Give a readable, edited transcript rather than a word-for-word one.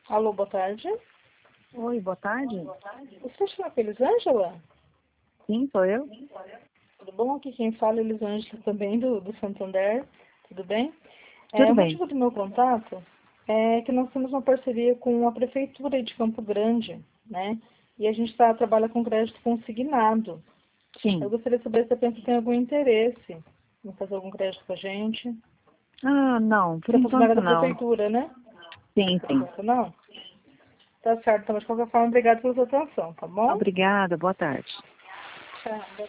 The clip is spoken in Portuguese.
Alô, boa tarde. Oi, boa tarde. Você chama com Elisângela? Sim, sou eu. Tudo bom? Aqui quem fala é Elisângela também, do Santander. Tudo bem? Tudo O bem. motivo do meu contato é que nós temos uma parceria com a Prefeitura de Campo Grande, né? E a gente trabalha com crédito consignado. Sim. Eu gostaria de saber se a pensa tem algum interesse em fazer algum crédito com a gente. Ah, não, por Você é funcionária enquanto da não. Prefeitura, né? Sim, sim. Não? Tá certo, então, mas de qualquer forma, obrigado pela sua atenção, tá bom? Obrigada, boa tarde. Tchau.